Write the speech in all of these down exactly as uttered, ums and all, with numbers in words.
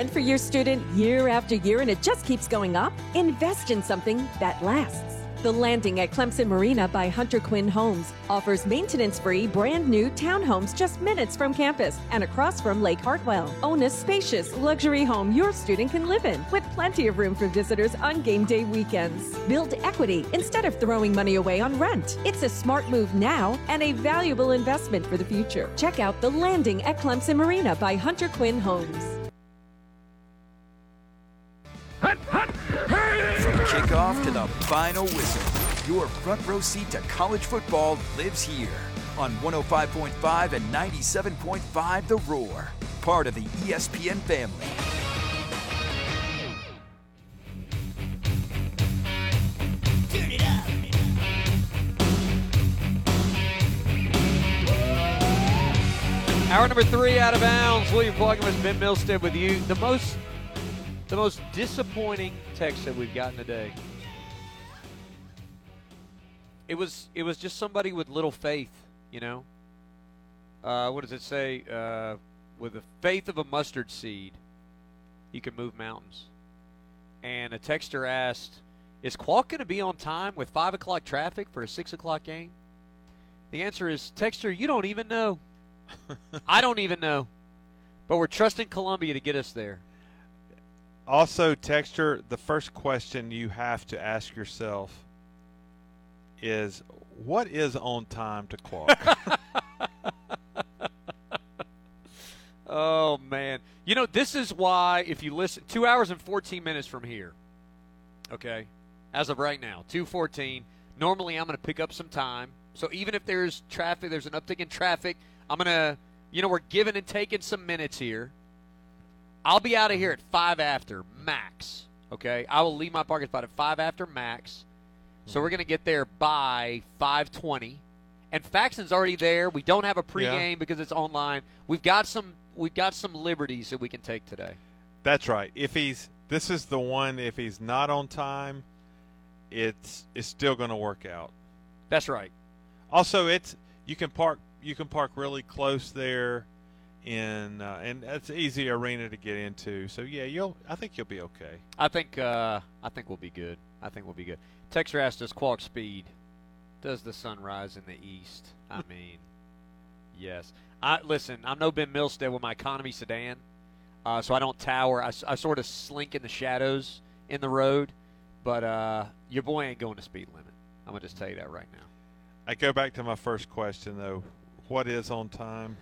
And for your student year after year and it just keeps going up? Invest in something that lasts. The Landing at Clemson Marina by Hunter Quinn Homes offers maintenance-free, brand-new townhomes just minutes from campus and across from Lake Hartwell. Own a spacious, luxury home your student can live in with plenty of room for visitors on game day weekends. Build equity instead of throwing money away on rent. It's a smart move now and a valuable investment for the future. Check out The Landing at Clemson Marina by Hunter Quinn Homes. From kickoff to the final whistle, your front row seat to college football lives here on one oh five point five and ninety-seven point five The Roar, part of the E S P N family. Turn it up. Hour number three out of bounds. William Pluggman, Ben Milstead with you. The most The most disappointing text that we've gotten today. It was it was just somebody with little faith, you know. Uh, what does it say? Uh, with the faith of a mustard seed, you can move mountains. And a texter asked, "Is Qualk going to be on time with five o'clock traffic for a six o'clock game?" The answer is, texter, you don't even know. I don't even know. But we're trusting Columbia to get us there. Also, texture, the first question you have to ask yourself is, what is on time to Qualk? Oh, man. You know, this is why, if you listen, two hours and fourteen minutes from here, okay, as of right now, two fourteen, normally I'm going to pick up some time. So even if there's traffic, there's an uptick in traffic, I'm going to, you know, we're giving and taking some minutes here. I'll be out of here at five after max, okay? I will leave my parking spot at five after max. So we're going to get there by five twenty. And Faxon's already there. We don't have a pregame yeah. because it's online. We've got some we've got some liberties that we can take today. That's right. If he's this is the one if he's not on time, it's it's still going to work out. That's right. Also, it's you can park you can park really close there. In uh, and it's an easy arena to get into, so yeah, you'll. I think you'll be okay. I think uh, I think we'll be good. I think we'll be good. Texter asked us, Qualk speed. Does the sun rise in the east? I mean, yes. I listen. I'm no Ben Milstead with my economy sedan, uh, so I don't tower. I, I sort of slink in the shadows in the road, but uh, your boy ain't going the speed limit. I'm gonna just tell you that right now. I go back to my first question though. What is on time?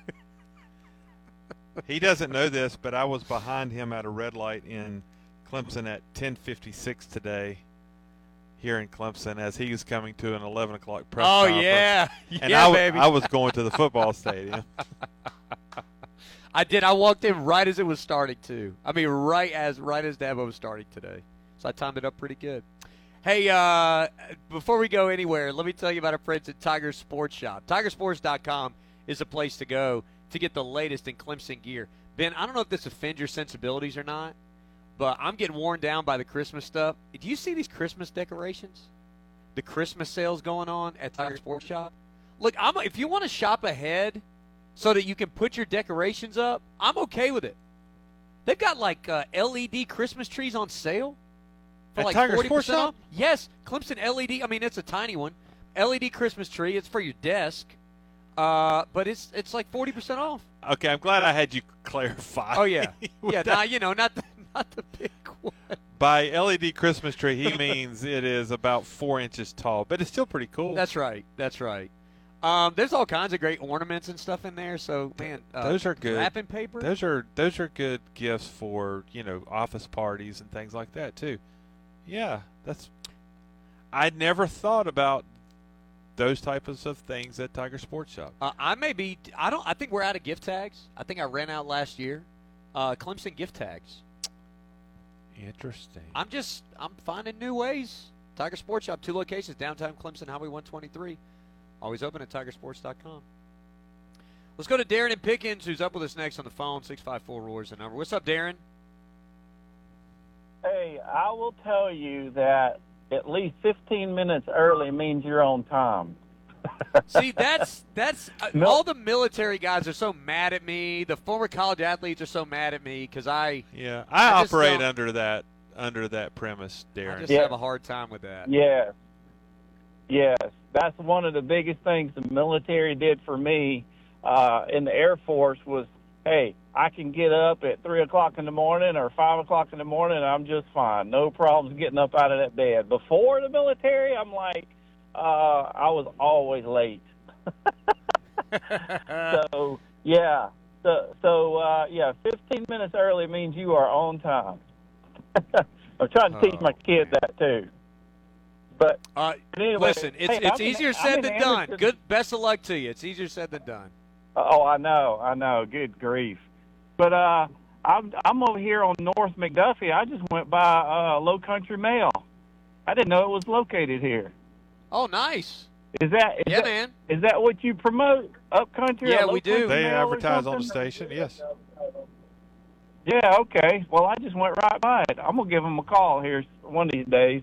He doesn't know this, but I was behind him at a red light in Clemson at ten fifty-six today here in Clemson as he was coming to an eleven o'clock press oh, conference. Oh, yeah. And yeah, I, baby. I was going to the football stadium. I did. I walked in right as it was starting, too. I mean, right as right as Dabo was starting today. So I timed it up pretty good. Hey, uh, before we go anywhere, let me tell you about our friends at Tiger Sports Shop. Tiger Sports dot com is a place to go to get the latest in Clemson gear. Ben, I don't know if this offends your sensibilities or not, but I'm getting worn down by the Christmas stuff. Do you see these Christmas decorations? The Christmas sales going on at Tiger Sports Shop? Look, I'm, if you want to shop ahead so that you can put your decorations up, I'm okay with it. They've got like uh, L E D Christmas trees on sale for at like Tiger forty percent Sports off. Yes, Clemson L E D. I mean, it's a tiny one. L E D Christmas tree. It's for your desk. Uh, but it's it's like forty percent off. Okay, I'm glad I had you clarify. Oh, yeah. yeah, now, you know, not the, not the big one. By L E D Christmas tree, he means it is about four inches tall, but it's still pretty cool. That's right. That's right. Um, there's all kinds of great ornaments and stuff in there. So, man, uh, those are good. Wrapping paper. Those are those are good gifts for, you know, office parties and things like that, too. Yeah, that's – I'd never thought about those types of things at Tiger Sports Shop. Uh, I may be – I don't – I think we're out of gift tags. I think I ran out last year. Uh, Clemson gift tags. Interesting. I'm just – I'm finding new ways. Tiger Sports Shop, two locations, downtown Clemson, Highway one twenty-three. Always open at Tiger Sports dot com. Let's go to Darren and Pickens, who's up with us next on the phone. six five four R O A R is the number. What's up, Darren? Hey, I will tell you that at least fifteen minutes early means you're on time. See, that's that's uh, No. all the military guys are so mad at me. The former college athletes are so mad at me because I, Yeah, I, I just operate don't- under that under that premise, I Darren. just Yeah. have a hard time with that. Yes. Yes. That's one of the biggest things the military did for me uh, in the Air Force was, hey, I can get up at three o'clock in the morning or five o'clock in the morning, and I'm just fine. No problems getting up out of that bed. Before the military, I'm like, uh, I was always late. So, yeah. So, so uh, yeah, fifteen minutes early means you are on time. I'm trying to teach Oh, my kid man. that, too. But Uh, anyway, listen, it's hey, it's I'm in- easier I'm said in than done. Anderson. Good, best of luck to you. It's easier said than done. Oh, I know, I know. Good grief. But uh, I'm I'm over here on North McDuffie. I just went by uh, Low Country Mail. I didn't know it was located here. Oh, nice. Is that is Yeah, that, man. is that what you promote? Up country? Yeah, or Low we do. Country They Mail or advertise on the something? station. Yes. Yeah, okay. Well, I just went right by it. I'm gonna give them a call here one of these days.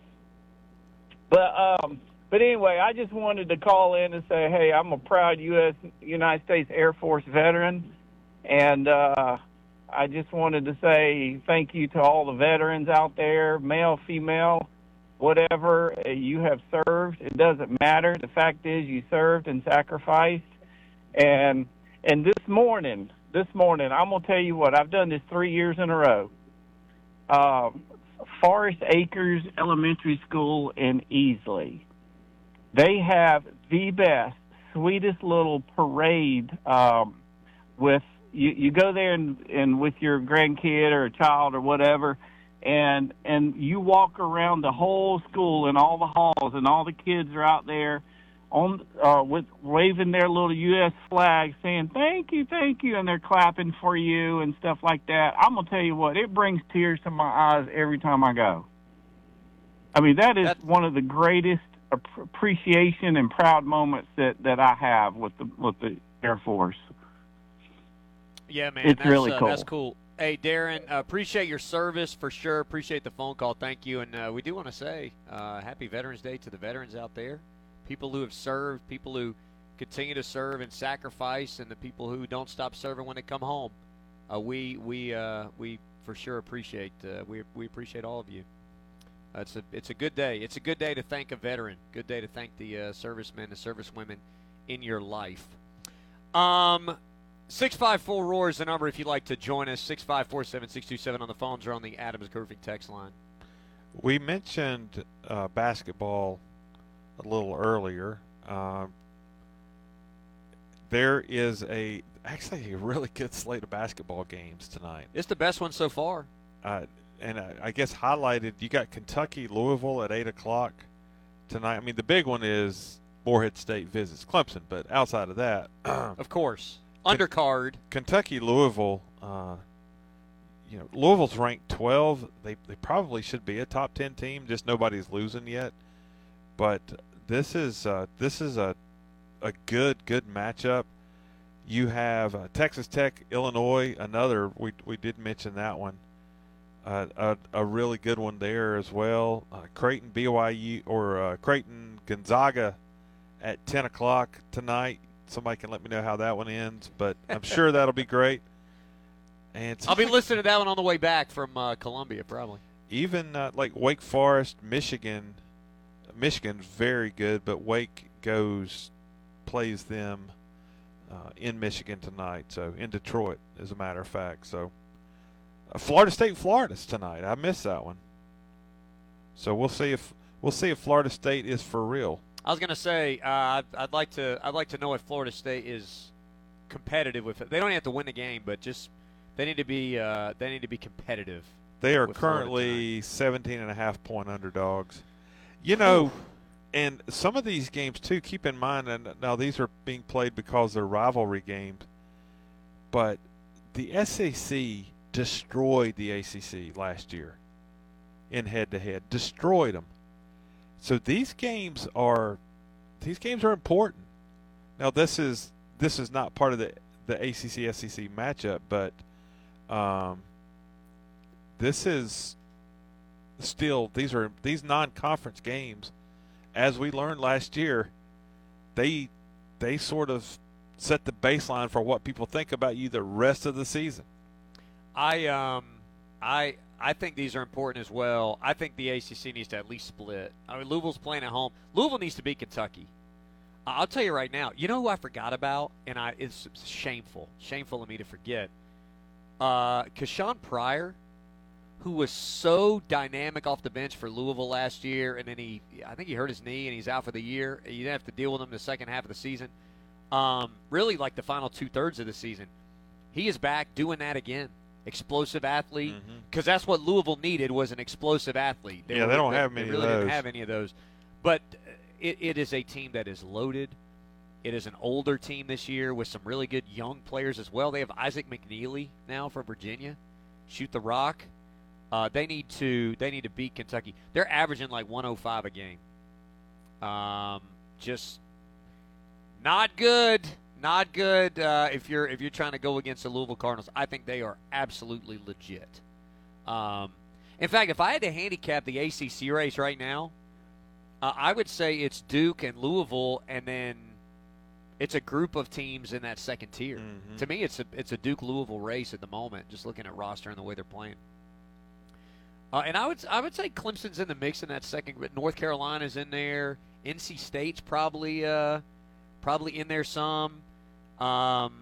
But um, but anyway, I just wanted to call in and say, hey, I'm a proud U S United States Air Force veteran, and uh, I just wanted to say thank you to all the veterans out there, male, female, whatever uh, you have served. It doesn't matter. The fact is, you served and sacrificed, and and this morning. This morning, I'm going to tell you what, I've done this three years in a row. Um, Forest Acres Elementary School in Easley. They have the best, sweetest little parade um, with, you, you go there and, and with your grandkid or a child or whatever, and and you walk around the whole school and all the halls, and all the kids are out there on uh, with waving their little U S flag, saying thank you, thank you, and they're clapping for you and stuff like that. I'm gonna tell you what, it brings tears to my eyes every time I go. I mean, that is That's- one of the greatest ap- appreciation and proud moments that, that I have with the with the Air Force. Yeah, man. It's that's, really uh, cool. That's cool. Hey, Darren, uh, appreciate your service for sure. Appreciate the phone call. Thank you. And uh, we do want to say uh, happy Veterans Day to the veterans out there. People who have served, people who continue to serve and sacrifice, and the people who don't stop serving when they come home. Uh, we we uh, we for sure appreciate uh, we we appreciate all of you. Uh, it's a it's a good day. It's a good day to thank a veteran. Good day to thank the uh, servicemen and servicewomen in your life. Um, six five four roar is the number if you'd like to join us. Six five four seven six two seven on the phones or on the Adams Roofing text line. We mentioned uh, basketball a little earlier. Um, there is a actually a really good slate of basketball games tonight. It's the best one so far. Uh, and I, I guess highlighted, you got Kentucky, Louisville at eight o'clock tonight. I mean, the big one is Morehead State visits Clemson, but outside of that, Of course, undercard. Kentucky, Louisville, uh, you know, Louisville's ranked twelve. They they probably should be a top ten team, just nobody's losing yet. But this is uh, this is a a good good matchup. You have uh, Texas Tech, Illinois, another. We we did mention that one. Uh, a, a really good one there as well. Uh, Creighton, B Y U, or uh, Creighton, Gonzaga at ten o'clock tonight. Somebody can let me know how that one ends, but I'm sure that'll be great. And I'll be listening to that one on the way back from uh, Columbia, probably. even uh, like Wake Forest, Michigan. Michigan's very good, but Wake goes plays them uh, in Michigan tonight. So in Detroit, as a matter of fact. So uh, Florida State, Florida's tonight. I missed that one. So we'll see if we'll see if Florida State is for real. I was gonna say uh, I'd, I'd like to I'd like to know if Florida State is competitive with it. They don't have to win the game, but just they need to be uh, they need to be competitive. They are with Florida currently seventeen and a half point underdogs. You know, and some of these games too, keep in mind, and now these are being played because they're rivalry games, but the S E C destroyed the A C C last year in head-to-head, destroyed them. So these games are these games are important. Now this is this is not part of the the A C C S E C matchup, but um, this is still these are these non-conference games, as we learned last year. they they sort of set the baseline for what people think about you the rest of the season. I um I I think these are important as well. I think the A C C needs to at least split. I mean, Louisville's playing at home. Louisville needs to beat Kentucky. I'll tell you right now. You know who I forgot about, and I it's shameful, shameful of me to forget. Uh, Kashawn Pryor, who was so dynamic off the bench for Louisville last year, and then he, I think he hurt his knee and he's out for the year. You didn't have to deal with him the second half of the season. Um, really, like the final two thirds of the season, he is back doing that again. Explosive athlete, because mm-hmm. that's what Louisville needed was an explosive athlete. They yeah, were, they don't they, have many they really of those. Didn't have any of those, but it, it is a team that is loaded. It is an older team this year with some really good young players as well. They have Isaac McNeely now for Virginia, shoot the rock. Uh, they need to they need to beat Kentucky. They're averaging like one oh five a game. Um, just not good. Not good uh, if you're if you're trying to go against the Louisville Cardinals. I think they are absolutely legit. Um, in fact, if I had to handicap the A C C race right now, uh, I would say it's Duke and Louisville, and then it's a group of teams in that second tier. Mm-hmm. To me, it's a it's a Duke Louisville race at the moment. Just looking at roster and the way they're playing. Uh, and I would I would say Clemson's in the mix in that second. But North Carolina's in there. N C State's probably uh, probably in there some. Um,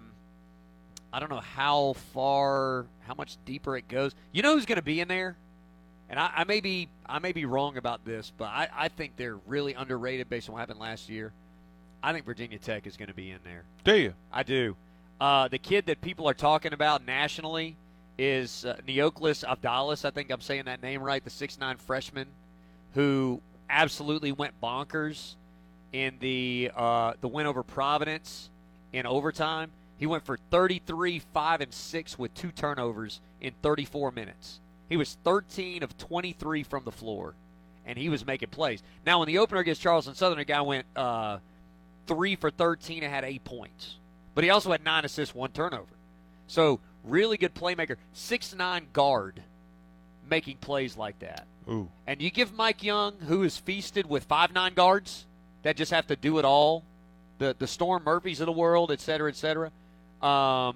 I don't know how far, how much deeper it goes. You know who's going to be in there? And I, I may be, I may be wrong about this, but I, I think they're really underrated based on what happened last year. I think Virginia Tech is going to be in there. Do you? I do. Uh, the kid that people are talking about nationally is uh, Neoklis Abdalis. I think I'm saying that name right. The six nine freshman who absolutely went bonkers in the uh, the win over Providence. In overtime, he went for thirty-three, five, and six with two turnovers in thirty-four minutes. He was thirteen of twenty-three from the floor, and he was making plays. Now, in the opener against Charleston Southern, a guy went uh, three for thirteen and had eight points. But he also had nine assists, one turnover. So, really good playmaker. six nine guard making plays like that. Ooh. And you give Mike Young, who is feasted with five nine guards that just have to do it all, The the Storm Murphys of the world, et cetera, et cetera. Um,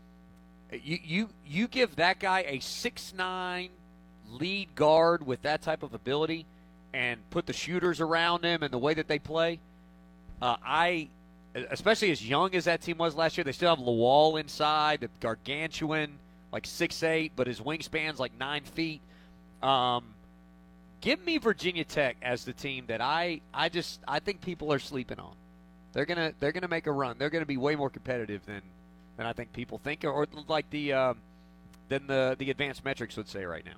you you you give that guy a six nine lead guard with that type of ability, and put the shooters around him and the way that they play. Uh, I, especially as young as that team was last year, they still have Lawal inside, the gargantuan, like six eight, but his wingspan's like nine feet. Um, give me Virginia Tech as the team that I I just I think people are sleeping on. They're gonna they're gonna make a run. They're gonna be way more competitive than, than I think people think, or, or like the um, than the the advanced metrics would say right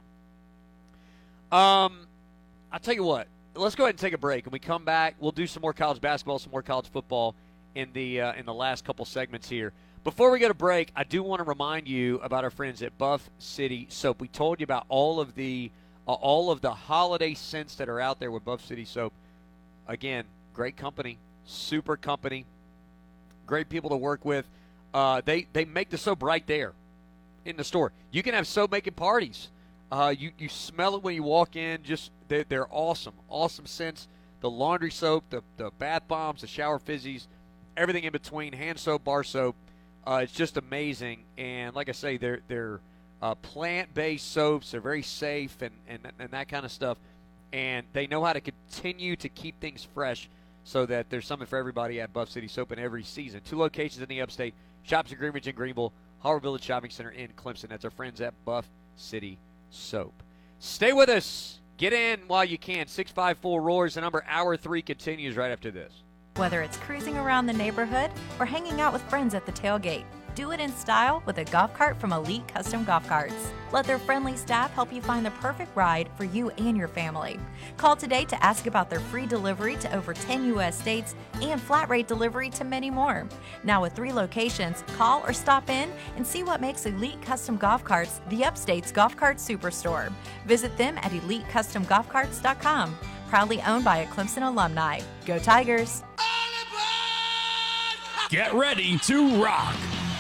now. Um, I'll tell you what. Let's go ahead and take a break. When we come back, we'll do some more college basketball, some more college football in the uh, in the last couple segments here. Before we go to break, I do want to remind you about our friends at Buff City Soap. We told you about all of the uh, all of the holiday scents that are out there with Buff City Soap. Again, great company. Super company, great people to work with. Uh, they they make the soap right there in the store. You can have soap making parties. Uh, you you smell it when you walk in. Just they're, they're awesome, awesome scents. The laundry soap, the the bath bombs, the shower fizzies, everything in between. Hand soap, bar soap. Uh, it's just amazing. And like I say, they're they're uh, plant-based soaps. They're very safe and, and and that kind of stuff. And they know how to continue to keep things fresh, so that there's something for everybody at Buff City Soap in every season. Two locations in the upstate, shops in Greenwich and Greenville, Howard Village Shopping Center in Clemson. That's our friends at Buff City Soap. Stay with us. Get in while you can. six five four roars, the number. Hour three continues right after this. Whether it's cruising around the neighborhood or hanging out with friends at the tailgate, do it in style with a golf cart from Elite Custom Golf Carts. Let their friendly staff help you find the perfect ride for you and your family. Call today to ask about their free delivery to over ten U S states and flat rate delivery to many more. Now with three locations, call or stop in and see what makes Elite Custom Golf Carts the Upstate's Golf Cart Superstore. Visit them at elite custom golf carts dot com. Proudly owned by a Clemson alumni. Go Tigers! Get ready to rock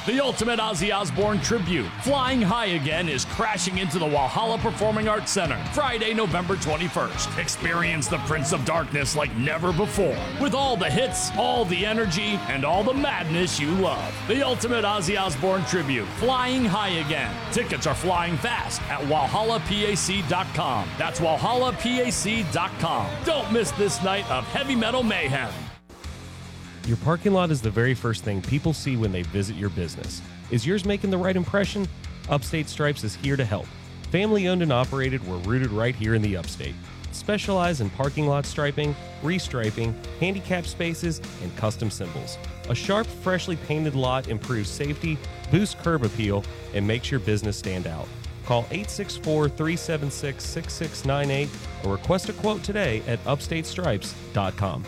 The ultimate Ozzy Osbourne tribute, Flying High Again, is crashing into the Walhalla Performing Arts Center Friday, November twenty-first. Experience the Prince of Darkness like never before, with all the hits, all the energy, and all the madness you love. The ultimate Ozzy Osbourne tribute, Flying High Again. Tickets are flying fast at walhalla pac dot com. That's walhalla pac dot com. Don't miss this night of heavy metal mayhem. Your parking lot is the very first thing people see when they visit your business. Is yours making the right impression? Upstate Stripes is here to help. Family owned and operated, we're rooted right here in the Upstate. Specialize in parking lot striping, restriping, handicap spaces, and custom symbols. A sharp, freshly painted lot improves safety, boosts curb appeal, and makes your business stand out. Call eight six four, three seven six, six six nine eight or request a quote today at upstate stripes dot com.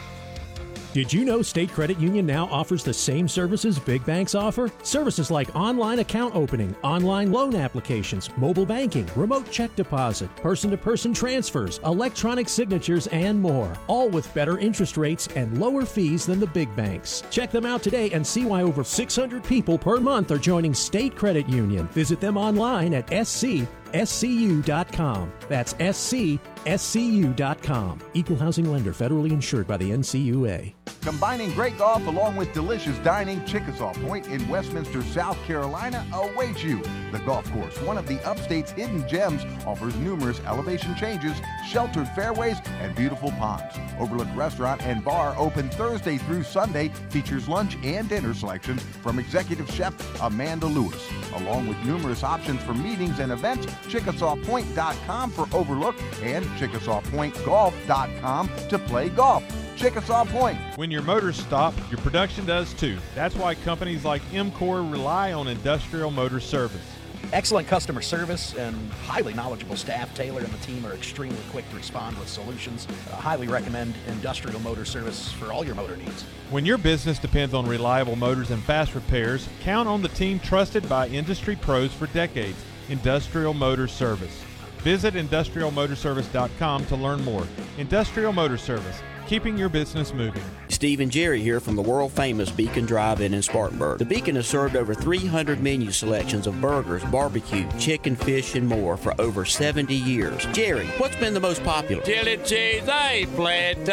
Did you know State Credit Union now offers the same services big banks offer? Services like online account opening, online loan applications, mobile banking, remote check deposit, person-to-person transfers, electronic signatures, and more. All with better interest rates and lower fees than the big banks. Check them out today and see why over six hundred people per month are joining State Credit Union. Visit them online at s c s c u dot com. That's s c s c u dot com. Equal housing lender, federally insured by the N C U A. Combining great golf along with delicious dining, Chickasaw Point in Westminster, South Carolina awaits you. The golf course, one of the Upstate's hidden gems, offers numerous elevation changes, sheltered fairways, and beautiful ponds. Overlook Restaurant and Bar, open Thursday through Sunday, features lunch and dinner selections from executive chef Amanda Lewis. Along with numerous options for meetings and events, chickasaw point dot com for Overlook and chickasaw point golf dot com to play golf. Chickasaw Point. When your motors stop, your production does too. That's why companies like EMCOR rely on Industrial Motor Service. Excellent customer service and highly knowledgeable staff. Taylor and the team are extremely quick to respond with solutions. I highly recommend Industrial Motor Service for all your motor needs. When your business depends on reliable motors and fast repairs, count on the team trusted by industry pros for decades, Industrial Motor Service. Visit industrial motor service dot com to learn more. Industrial Motor Service, keeping your business moving. Steve and Jerry here from the world-famous Beacon Drive-In in Spartanburg. The Beacon has served over three hundred menu selections of burgers, barbecue, chicken, fish, and more for over seventy years. Jerry, what's been the most popular? Chili cheese, eggplant,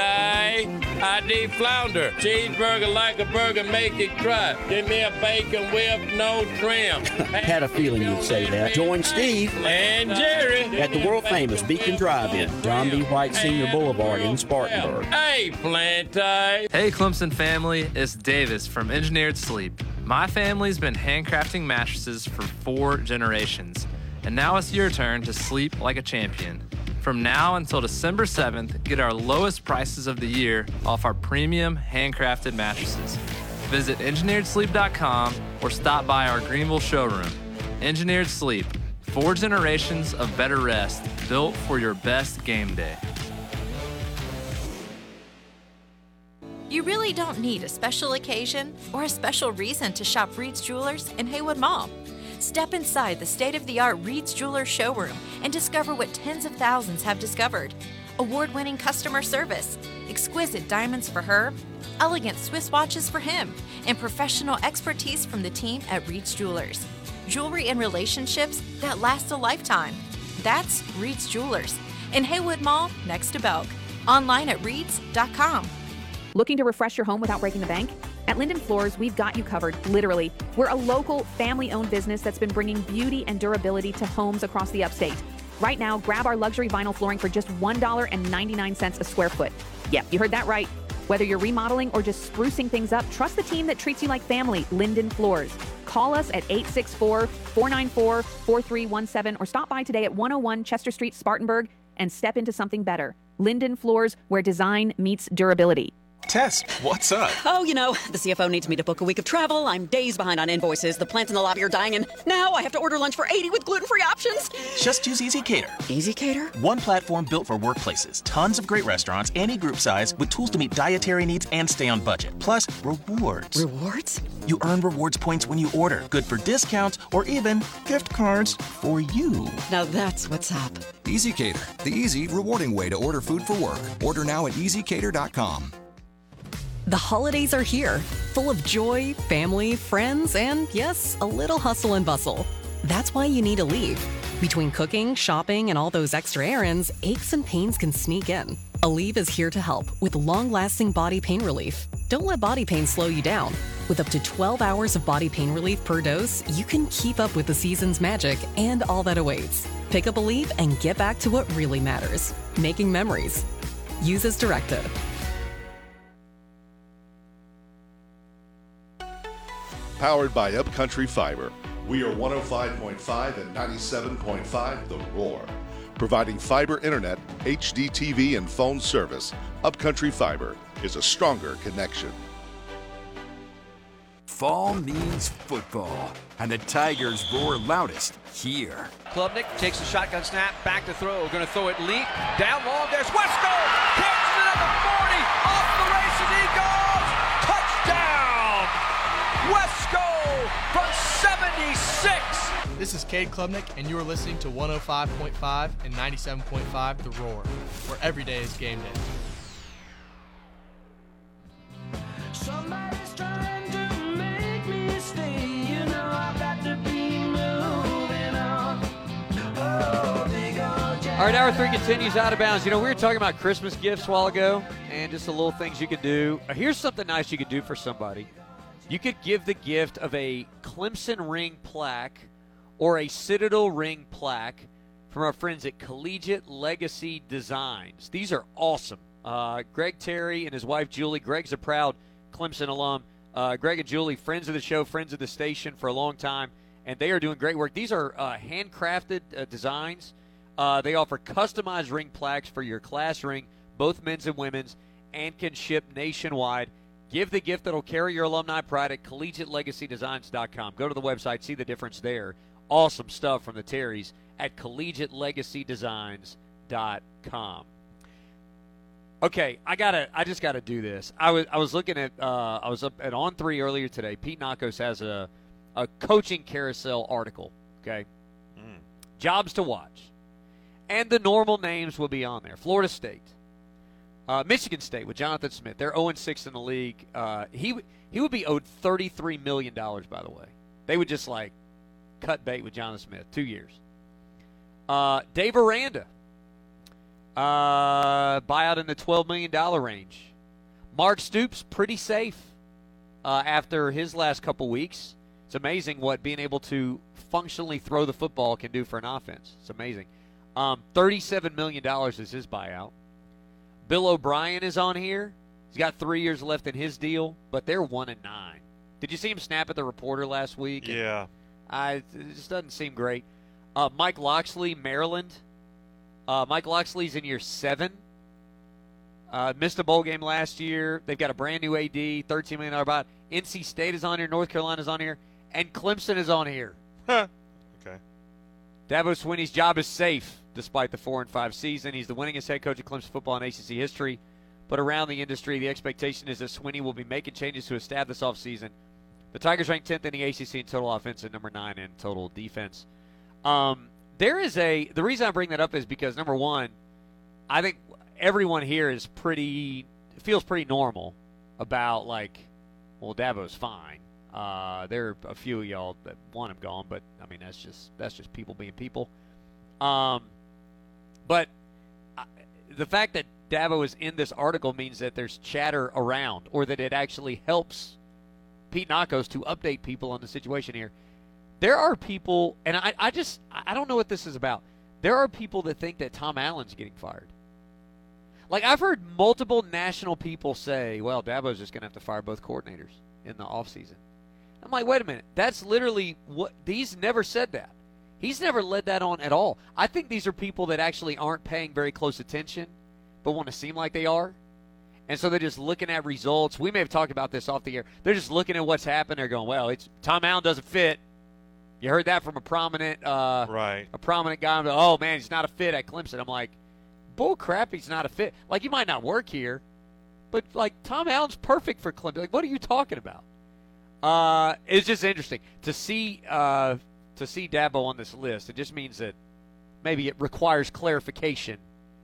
I D flounder, cheeseburger like a burger, make it cry. Give me a bacon whip, no trim. Had a feeling you'd say that. Join Steve and Jerry at the world-famous Beacon Drive-In, John B. White Senior Boulevard in Spartanburg. Eggplant, I Hey Clemson family, it's Davis from Engineered Sleep. My family's been handcrafting mattresses for four generations, and now it's your turn to sleep like a champion. From now until December seventh, get our lowest prices of the year off our premium handcrafted mattresses. Visit engineered sleep dot com or stop by our Greenville showroom. Engineered Sleep, four generations of better rest built for your best game day. You really don't need a special occasion or a special reason to shop Reed's Jewelers in Haywood Mall. Step inside the state-of-the-art Reed's Jewelers showroom and discover what tens of thousands have discovered. Award-winning customer service, exquisite diamonds for her, elegant Swiss watches for him, and professional expertise from the team at Reed's Jewelers. Jewelry and relationships that last a lifetime. That's Reed's Jewelers in Haywood Mall next to Belk. Online at reeds dot com. Looking to refresh your home without breaking the bank? At Linden Floors, we've got you covered, literally. We're a local, family-owned business that's been bringing beauty and durability to homes across the upstate. Right now, grab our luxury vinyl flooring for just one dollar and ninety-nine cents a square foot. Yep, you heard that right. Whether you're remodeling or just sprucing things up, trust the team that treats you like family, Linden Floors. Call us at eight six four, four nine four, four three one seven or stop by today at one oh one Chester Street, Spartanburg, and step into something better. Linden Floors, where design meets durability. Tess, what's up? Oh, you know, the C F O needs me to book a week of travel. I'm days behind on invoices. The plants in the lobby are dying, and now I have to order lunch for eighty with gluten-free options. Just use EasyCater. EasyCater? One platform built for workplaces. Tons of great restaurants, any group size, with tools to meet dietary needs and stay on budget. Plus, rewards. Rewards? You earn rewards points when you order. Good for discounts or even gift cards for you. Now that's what's up. EasyCater, the easy, rewarding way to order food for work. Order now at easy cater dot com. The holidays are here, full of joy, family, friends, and yes, a little hustle and bustle. That's why you need Aleve. Between cooking, shopping, and all those extra errands, aches and pains can sneak in. Aleve is here to help with long-lasting body pain relief. Don't let body pain slow you down. With up to twelve hours of body pain relief per dose, you can keep up with the season's magic and all that awaits. Pick up Aleve and get back to what really matters, making memories. Use as directed. Powered by Upcountry Fiber. We are one oh five point five and ninety-seven point five The Roar. Providing fiber internet, H D T V, and phone service, Upcountry Fiber is a stronger connection. Fall means football, and the Tigers roar loudest here. Klubnik takes a shotgun snap, back to throw, going to throw it leap, down long, there's Wesco, catches it at the forty, off the races he goes, touchdown! Wesco from seventy-six! This is Cade Klubnik, and you are listening to one oh five point five and ninety-seven point five The Roar, where every day is game day. Somebody's trying to make me stay. You know I got to be moving on. Oh, big old Jack. All right, hour three continues out of bounds. You know, we were talking about Christmas gifts a while ago and just the little things you could do. Here's something nice you could do for somebody. You could give the gift of a Clemson ring plaque or a Citadel ring plaque from our friends at Collegiate Legacy Designs. These are awesome. Uh, Greg Terry and his wife Julie. Greg's a proud Clemson alum. Uh, Greg and Julie, friends of the show, friends of the station for a long time, and they are doing great work. These are uh, handcrafted uh, designs. Uh, they offer customized ring plaques for your class ring, both men's and women's, and can ship nationwide. Give the gift that'll carry your alumni pride at collegiate legacy designs dot com. Go to the website, see the difference there. Awesome stuff from the Terrys at collegiate legacy designs dot com. Okay, I gotta. I just gotta do this. I was. I was looking at. Uh, I was up at On Three earlier today. Pete Nakos has a, a coaching carousel article. Okay, mm. Jobs to watch, and the normal names will be on there. Florida State, uh, Michigan State with Jonathan Smith. They're oh and six in the league. Uh, he he would be owed thirty-three million dollars. By the way, they would just like cut bait with Jonathan Smith. Two years. Uh, Dave Aranda. Uh, buyout in the twelve million dollars range. Mark Stoops, pretty safe uh, after his last couple weeks. It's amazing what being able to functionally throw the football can do for an offense. It's amazing. Um, thirty-seven million dollars is his buyout. Bill O'Brien is on here. He's got three years left in his deal, but they're one and nine. Did you see him snap at the reporter last week? Yeah. I, it just doesn't seem great. Uh, Mike Loxley, Maryland. Uh, Mike Loxley's in year seven. Uh, missed a bowl game last year. They've got a brand new A D, thirteen million dollars buyout. N C State is on here. North Carolina's on here. And Clemson is on here. Okay. Dabo Swinney's job is safe despite the four and five season. He's the winningest head coach of Clemson football in A C C history. But around the industry, the expectation is that Swinney will be making changes to his staff this offseason. The Tigers ranked tenth in the A C C in total offense and number nine in total defense. Um, there is a – the reason I bring that up is because, number one, I think everyone here is pretty – feels pretty normal about, like, well, Dabo's fine. Uh, there are a few of y'all that want him gone, but, I mean, that's just that's just people being people. Um, but I, the fact that Dabo is in this article means that there's chatter around or that it actually helps Pete Nakos to update people on the situation here. There are people, and I, I just, I don't know what this is about. There are people that think that Tom Allen's getting fired. Like, I've heard multiple national people say, well, Dabo's just going to have to fire both coordinators in the offseason. I'm like, wait a minute. That's literally what, he's never said that. He's never led that on at all. I think these are people that actually aren't paying very close attention, but want to seem like they are. And so they're just looking at results. We may have talked about this off the air. They're just looking at what's happened. They're going, well, it's Tom Allen doesn't fit. You heard that from a prominent uh, right. a prominent guy. Oh, man, he's not a fit at Clemson. I'm like, bull crap, he's not a fit. Like, he might not work here, but, like, Tom Allen's perfect for Clemson. Like, what are you talking about? Uh, it's just interesting to see uh, to see Dabo on this list. It just means that maybe it requires clarification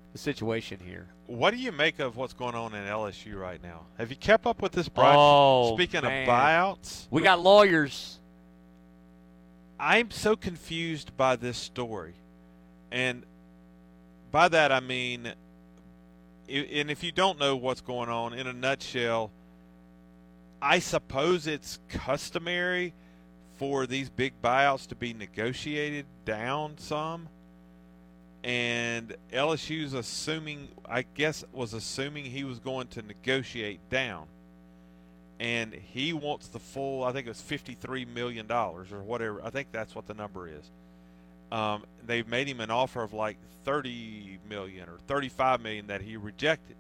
the situation here. What do you make of what's going on in L S U right now? Have you kept up with this, Brian? Oh, Speaking man. of buyouts, We got lawyers. I'm so confused by this story. And by that I mean, i- and if you don't know what's going on, in a nutshell, I suppose it's customary for these big buyouts to be negotiated down some. And L S U's assuming, I guess, was assuming he was going to negotiate down. And he wants the full, I think it was fifty-three million dollars or whatever. I think that's what the number is. Um, they've made him an offer of like thirty million dollars or thirty-five million dollars that he rejected.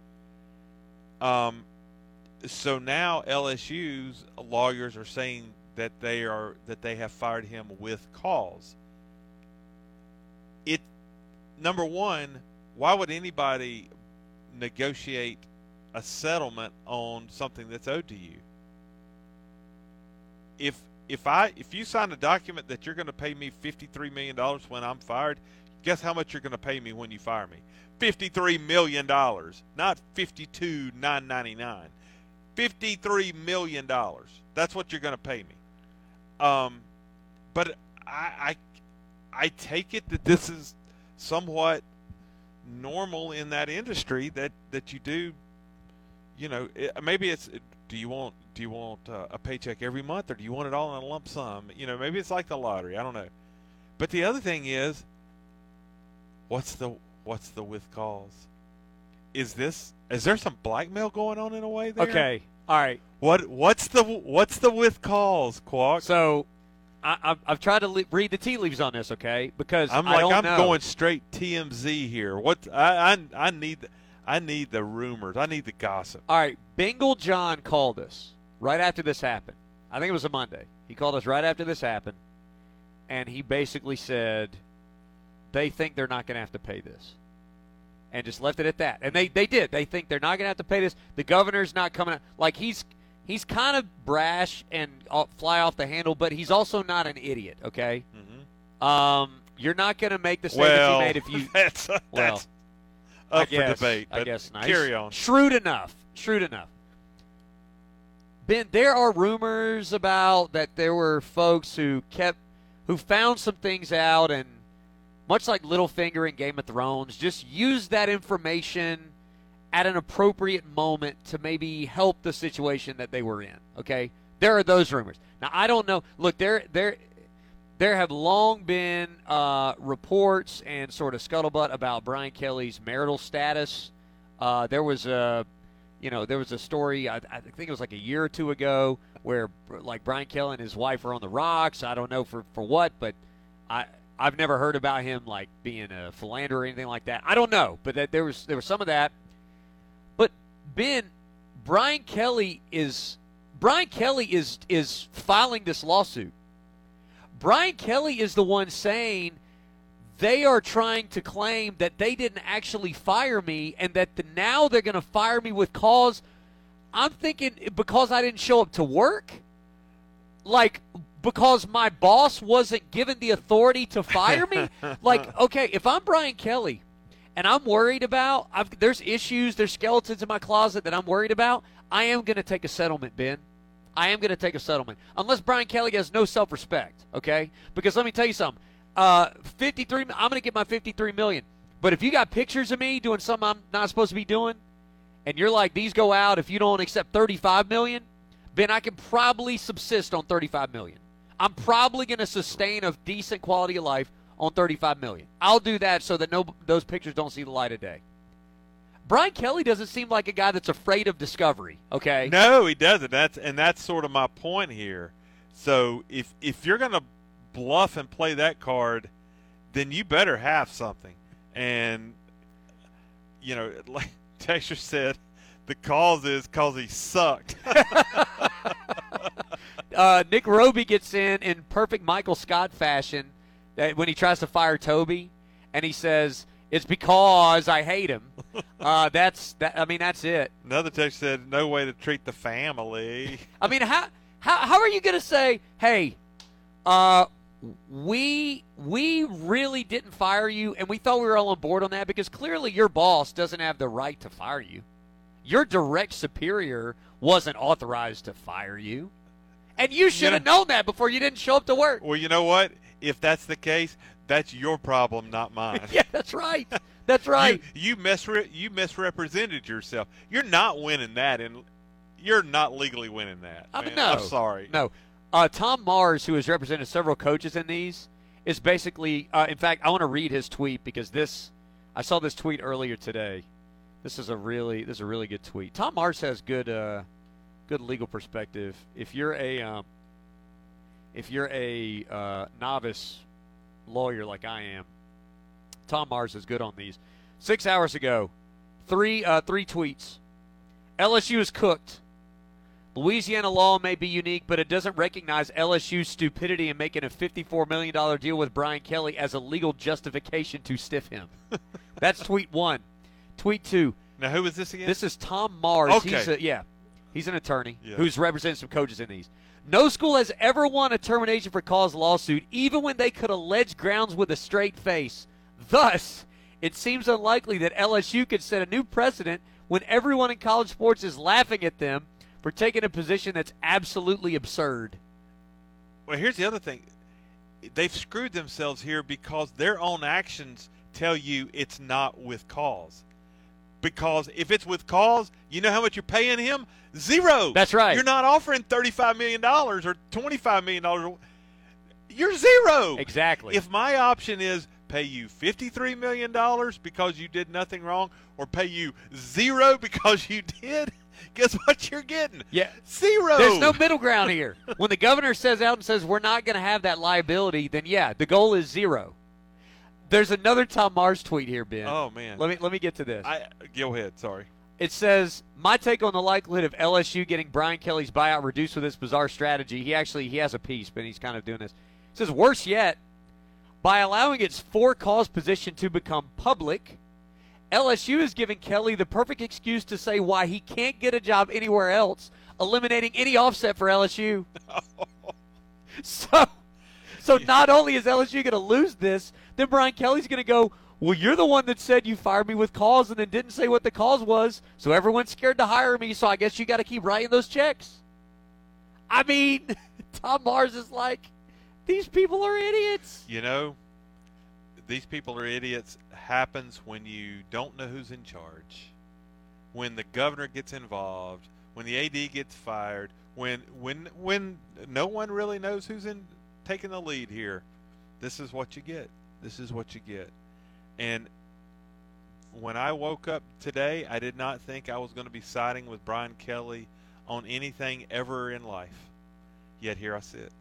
Um, so now L S U's lawyers are saying that they are that they have fired him with cause. It number one, why would anybody negotiate a settlement on something that's owed to you? If if I if you sign a document that you're going to pay me fifty-three million dollars when I'm fired, guess how much you're going to pay me when you fire me? fifty-three million dollars, not fifty-two thousand nine hundred ninety-nine dollars. fifty-three million dollars. That's what you're going to pay me. Um, but I, I I take it that this is somewhat normal in that industry, that, that you do, you know, it, maybe it's, do you want do you want uh, a paycheck every month, or do you want it all in a lump sum? You know, maybe it's like the lottery. I don't know. But the other thing is, what's the what's the with cause? Is this is there some blackmail going on in a way there? Okay, all right. What what's the what's the with cause, Quark? So, I, I've, I've tried to le- read the tea leaves on this, okay? Because I'm I like don't I'm know. going straight T M Z here. What I I, I need I need the rumors. I need the gossip. All right, Bengal John called us right after this happened. I think it was a Monday. He called us right after this happened, and he basically said they think they're not going to have to pay this, and just left it at that. And they, they did. They think they're not going to have to pay this. The governor's not coming out. Like, he's he's kind of brash and off, fly off the handle, but he's also not an idiot, okay? Mm-hmm. Um, you're not going to make the statements Well, he made if you – that's, well, that's I up for guess, debate. I But guess nice. carry on. Shrewd enough. Shrewd enough. Ben, there are rumors about that there were folks who kept, who found some things out, and much like Littlefinger in Game of Thrones, just used that information at an appropriate moment to maybe help the situation that they were in. Okay, there are those rumors. Now I don't know. Look, there, there, there have long been uh, reports and sort of scuttlebutt about Brian Kelly's marital status. Uh, there was a. You know, there was a story, I, I think it was like a year or two ago, where, like, Brian Kelly and his wife are on the rocks. I don't know for, for what, but I, I've never heard about him, like, being a philanderer or anything like that. I don't know, but that there was there was some of that. But, Ben, Brian Kelly is Brian Kelly is is filing this lawsuit. Brian Kelly is the one saying they are trying to claim that they didn't actually fire me, and that the, now they're going to fire me with cause. I'm thinking because I didn't show up to work? Like, because my boss wasn't given the authority to fire me? Like, okay, if I'm Brian Kelly and I'm worried about, I've, there's issues, there's skeletons in my closet that I'm worried about, I am going to take a settlement, Ben. I am going to take a settlement. Unless Brian Kelly has no self-respect, okay? Because let me tell you something. Uh, fifty-three. I'm going to get my fifty-three million. But if you got pictures of me doing something I'm not supposed to be doing, and you're like, these go out if you don't accept thirty-five million, then I can probably subsist on thirty-five million. I'm probably going to sustain a decent quality of life on thirty-five million. I'll do that so that no those pictures don't see the light of day. Brian Kelly doesn't seem like a guy that's afraid of discovery. Okay. No, he doesn't. That's and that's sort of my point here. So if if you're going to bluff and play that card, then you better have something. And, you know, like Texture said, the cause is because he sucked. uh, Nick Roby gets in in perfect Michael Scott fashion that when he tries to fire Toby, and he says, it's because I hate him. Uh, that's that. I mean, that's it. Another text said, no way to treat the family. I mean, how how how are you going to say, hey, uh, we we really didn't fire you, and we thought we were all on board on that because clearly your boss doesn't have the right to fire you. Your direct superior wasn't authorized to fire you. And you should have Yeah. known that before you didn't show up to work. Well, you know what? If that's the case, that's your problem, not mine. Yeah, that's right. That's right. You, you, misre- you misrepresented yourself. You're not winning that, and you're not legally winning that. I mean, man. no. I'm sorry. No. Uh, Tom Mars, who has represented several coaches in these, is basically uh, – in fact, I want to read his tweet because this – I saw this tweet earlier today. This is a really this is a really good tweet. Tom Mars has good uh, good legal perspective. If you're a um, if you're a uh, novice lawyer like I am, Tom Mars is good on these. Six hours ago, three uh, three tweets. L S U is cooked. Louisiana law may be unique, but it doesn't recognize L S U's stupidity in making a fifty-four million dollars deal with Brian Kelly as a legal justification to stiff him. That's tweet one. Tweet two. Now, who is this again? This is Tom Mars. Okay. He's a, yeah, he's an attorney Yeah. who's represented some coaches in these. No school has ever won a termination for cause lawsuit, even when they could allege grounds with a straight face. Thus, it seems unlikely that L S U could set a new precedent when everyone in college sports is laughing at them for taking a position that's absolutely absurd. Well, here's the other thing. They've screwed themselves here because their own actions tell you it's not with cause. Because if it's with cause, you know how much you're paying him? Zero. That's right. You're not offering thirty-five million dollars or twenty-five million dollars. You're zero. Exactly. If my option is pay you fifty-three million dollars because you did nothing wrong or pay you zero because you did, guess what you're getting? Yeah. Zero. There's no middle ground here. When the governor says out and says we're not going to have that liability, then yeah, the goal is zero. There's another Tom Mars tweet here, Ben. Oh, man. Let me let me get to this. I, go ahead. Sorry. It says, my take on the likelihood of L S U getting Brian Kelly's buyout reduced with this bizarre strategy. He actually he has a piece, but he's kind of doing this. It says, worse yet, by allowing its for-cause position to become public, L S U is giving Kelly the perfect excuse to say why he can't get a job anywhere else, eliminating any offset for L S U. so, so not only is L S U going to lose this, then Brian Kelly's going to go, well, you're the one that said you fired me with cause and then didn't say what the cause was, so everyone's scared to hire me, so I guess you got to keep writing those checks. I mean, Tom Mars is like, these people are idiots. You know, these people are idiots happens when you don't know who's in charge, when the governor gets involved, when the A D gets fired, when when when no one really knows who's in taking the lead here. This is what you get. This is what you get. And when I woke up today, I did not think I was going to be siding with Brian Kelly on anything ever in life. Yet here I sit.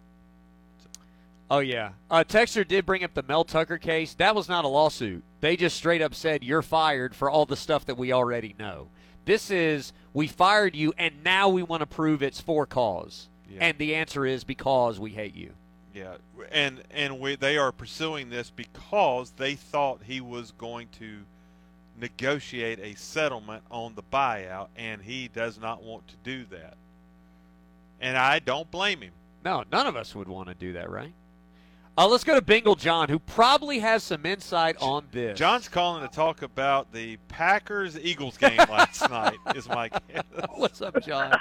Oh, yeah. Uh, Texter did bring up the Mel Tucker case. That was not a lawsuit. They just straight up said, you're fired for all the stuff that we already know. This is, we fired you, and now we want to prove it's for cause. Yeah. And the answer is because we hate you. Yeah, and and we, they are pursuing this because they thought he was going to negotiate a settlement on the buyout, and he does not want to do that. And I don't blame him. No, none of us would want to do that, right? Uh, let's go to Bingle John, who probably has some insight on this. John's calling to talk about the Packers-Eagles game last night, is my guess. What's up, John?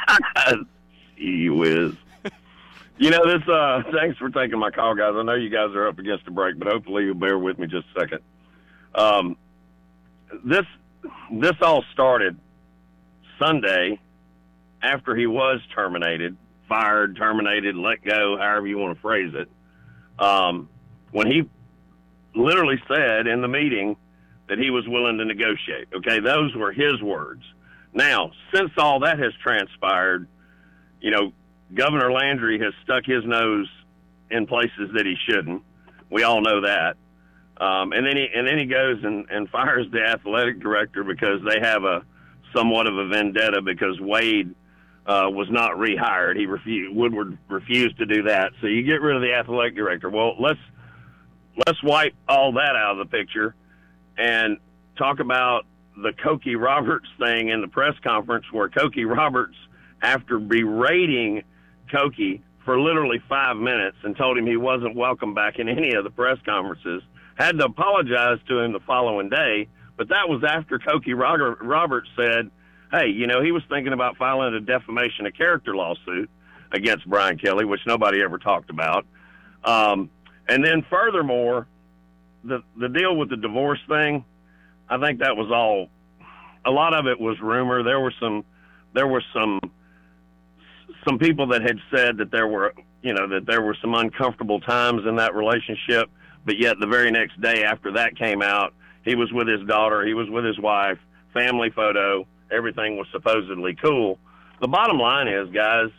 Gee whiz. You know, this, uh, thanks for taking my call, guys. I know you guys are up against the break, but hopefully you'll bear with me just a second. Um, this, this all started Sunday after he was terminated, fired, terminated, let go, however you want to phrase it. Um, when he literally said in the meeting that he was willing to negotiate. Okay, those were his words. Now, since all that has transpired, you know, Governor Landry has stuck his nose in places that he shouldn't. We all know that. Um, and then he and then he goes and, and fires the athletic director because they have a somewhat of a vendetta because Wade uh, was not rehired. He refused. Woodward refused to do that. So you get rid of the athletic director. Well, let's let's wipe all that out of the picture and talk about the Cokie Roberts thing in the press conference where Cokie Roberts, after berating Cokie for literally five minutes and told him he wasn't welcome back in any of the press conferences. Had to apologize to him the following day, but that was after Cokie Roberts said, hey, you know, he was thinking about filing a defamation of character lawsuit against Brian Kelly, which nobody ever talked about. Um, and then furthermore, the the deal with the divorce thing, I think that was all, a lot of it was rumor. There were some, there were some, some people that had said that there were, you know, that there were some uncomfortable times in that relationship, but yet the very next day after that came out, he was with his daughter, he was with his wife, family photo, everything was supposedly cool. The bottom line is, guys,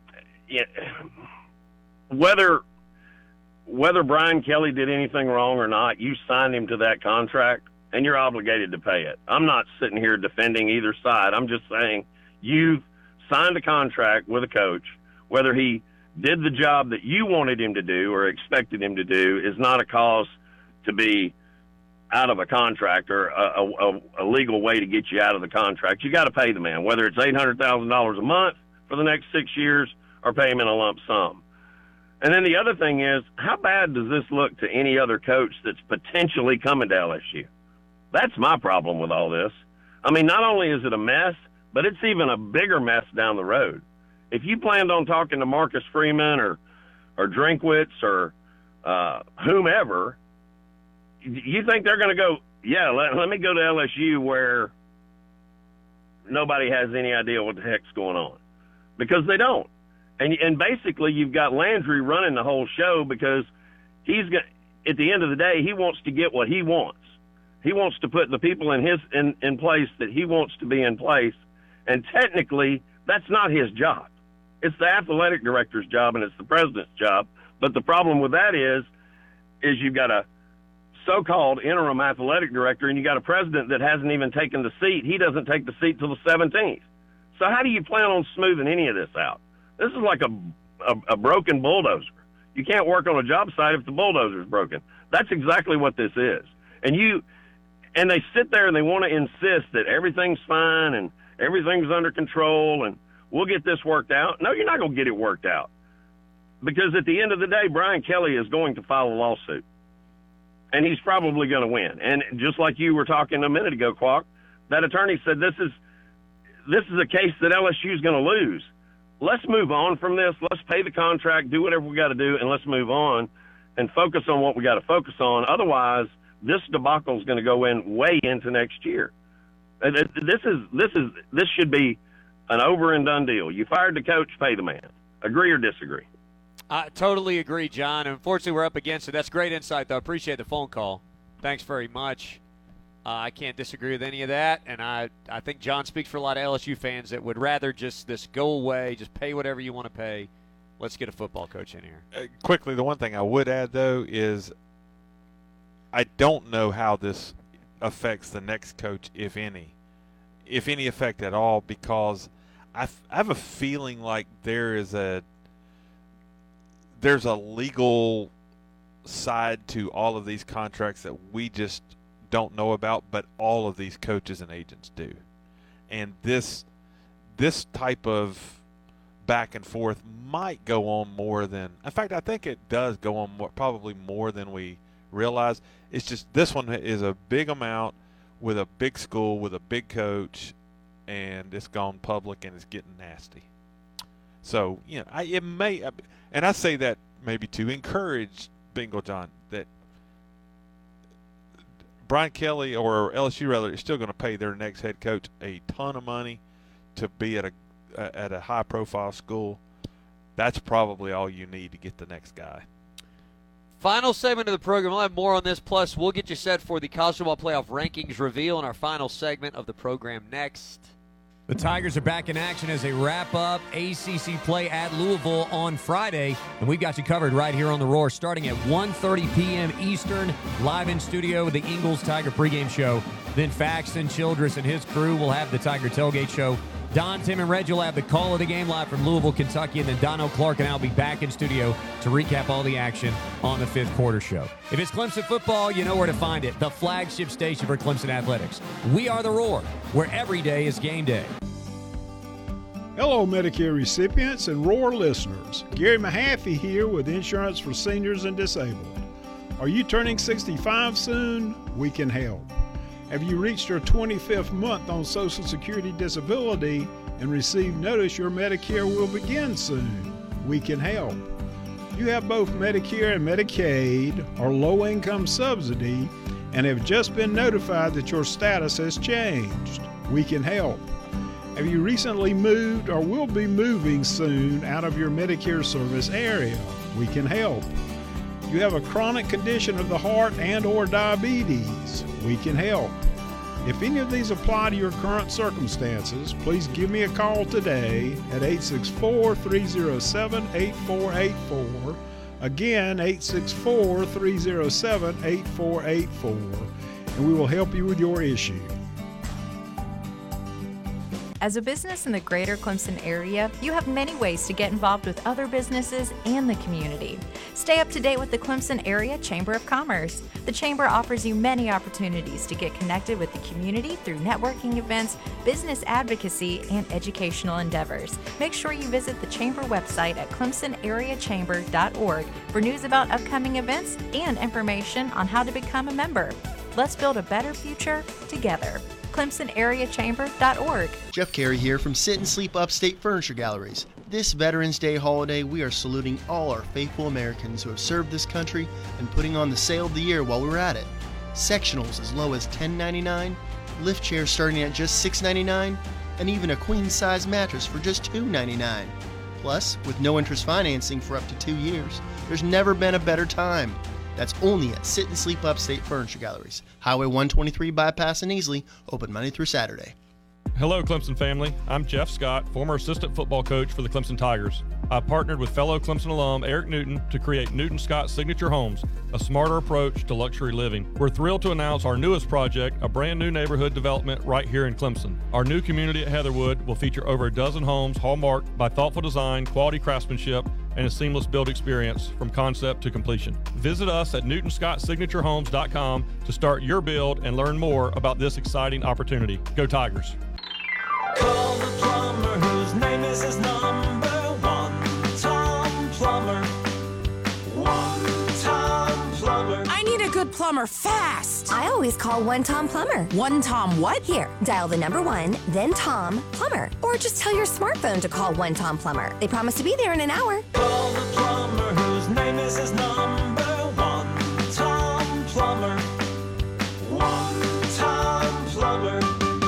whether whether Brian Kelly did anything wrong or not, you signed him to that contract, and you're obligated to pay it. I'm not sitting here defending either side. I'm just saying you've signed a contract with a coach. Whether he did the job that you wanted him to do or expected him to do is not a cause to be out of a contract or a, a, a legal way to get you out of the contract. You got to pay the man, whether it's eight hundred thousand dollars a month for the next six years or pay him in a lump sum. And then the other thing is, how bad does this look to any other coach that's potentially coming to L S U? That's my problem with all this. I mean, not only is it a mess, but it's even a bigger mess down the road. If you planned on talking to Marcus Freeman or, or Drinkwitz or uh, whomever, you think they're going to go, yeah, let, let me go to L S U where nobody has any idea what the heck's going on? Because they don't. And and basically you've got Landry running the whole show because he's got, at the end of the day, he wants to get what he wants. He wants to put the people in his in, in place that he wants to be in place. And technically, that's not his job. It's the athletic director's job and it's the president's job. But the problem with that is, is you've got a so-called interim athletic director and you got a president that hasn't even taken the seat. He doesn't take the seat till the seventeenth. So how do you plan on smoothing any of this out? This is like a, a, a broken bulldozer. You can't work on a job site if the bulldozer's broken. That's exactly what this is. And you, and they sit there and they want to insist that everything's fine and everything's under control and we'll get this worked out. No, you're not going to get it worked out. Because at the end of the day, Brian Kelly is going to file a lawsuit. And he's probably going to win. And just like you were talking a minute ago, Quack, that attorney said this is this is a case that L S U is going to lose. Let's move on from this. Let's pay the contract, do whatever we got to do, and let's move on and focus on what we got to focus on. Otherwise, this debacle is going to go in way into next year. This is this is this should be an over and done deal. You fired the coach, pay the man. Agree or disagree? I totally agree, John. Unfortunately, we're up against it. That's great insight, though. Appreciate the phone call. Thanks very much. Uh, I can't disagree with any of that, and I, I think John speaks for a lot of L S U fans that would rather just this go away, just pay whatever you want to pay. Let's get a football coach in here. Uh, quickly, the one thing I would add, though, is I don't know how this affects the next coach, if any, if any effect at all, because I, f- I have a feeling like there is a there's a legal side to all of these contracts that we just don't know about, but all of these coaches and agents do. And this this type of back and forth might go on more than – in fact, I think it does go on more, probably more than we realize. It's just this one is a big amount with a big school, with a big coach, and it's gone public and it's getting nasty. So, you know, I, it may – and I say that maybe to encourage Bingo John that Brian Kelly or L S U rather is still going to pay their next head coach a ton of money to be at a at a high profile school. That's probably all you need to get the next guy. Final segment of the program. We'll have more on this. Plus, we'll get you set for the college football playoff rankings reveal in our final segment of the program next. The Tigers are back in action as they wrap up A C C play at Louisville on Friday. And we've got you covered right here on The Roar starting at one thirty p.m. Eastern, live in studio with the Ingles Tiger pregame show. Then Faxton, Childress, and his crew will have the Tiger tailgate show. Don, Tim, and Reg will have the call of the game live from Louisville, Kentucky. And then Dono Clark and I will be back in studio to recap all the action on the fifth quarter show. If it's Clemson football, you know where to find it. The flagship station for Clemson athletics. We are The Roar, where every day is game day. Hello, Medicare recipients and Roar listeners. Gary Mahaffey here with Insurance for Seniors and Disabled. Are you turning sixty-five soon? We can help. Have you reached your twenty-fifth month on Social Security disability and received notice your Medicare will begin soon? We can help. You have both Medicare and Medicaid or low-income subsidy and have just been notified that your status has changed. We can help. Have you recently moved or will be moving soon out of your Medicare service area? We can help. You have a chronic condition of the heart and or diabetes? We can help. If any of these apply to your current circumstances, please give me a call today at eight six four, three oh seven, eight four eight four. Again, eight six four, three oh seven, eight four eight four, and we will help you with your issue. As a business in the greater Clemson area, you have many ways to get involved with other businesses and the community. Stay up to date with the Clemson Area Chamber of Commerce. The Chamber offers you many opportunities to get connected with the community through networking events, business advocacy, and educational endeavors. Make sure you visit the Chamber website at clemson area chamber dot org for news about upcoming events and information on how to become a member. Let's build a better future together. clemson area chamber dot org. Jeff Carey here from Sit and Sleep Upstate Furniture Galleries. This Veterans Day holiday, we are saluting all our faithful Americans who have served this country and putting on the sale of the year while we're at it. Sectionals as low as ten ninety-nine, lift chairs starting at just six ninety-nine, and even a queen-size mattress for just two ninety-nine. Plus, with no interest financing for up to two years, there's never been a better time. That's only at Sit and Sleep Upstate Furniture Galleries, Highway one twenty-three Bypass in Easley, open Monday through Saturday. Hello, Clemson family. I'm Jeff Scott, former assistant football coach for the Clemson Tigers. I partnered with fellow Clemson alum Eric Newton to create Newton Scott Signature Homes, a smarter approach to luxury living. We're thrilled to announce our newest project, a brand new neighborhood development right here in Clemson. Our new community at Heatherwood will feature over a dozen homes hallmarked by thoughtful design, quality craftsmanship, and a seamless build experience from concept to completion. Visit us at newton scott signature homes dot com to start your build and learn more about this exciting opportunity. Go Tigers! Call the plumber whose name is his number one. Tom Plumber. One Tom Plumber. I need a good plumber fast. I always call One Tom Plumber. One Tom what? Here, dial the number one, then Tom Plumber. Or just tell your smartphone to call One Tom Plumber. They promise to be there in an hour. Call the plumber whose name is his number one. Tom Plumber. One Tom Plumber.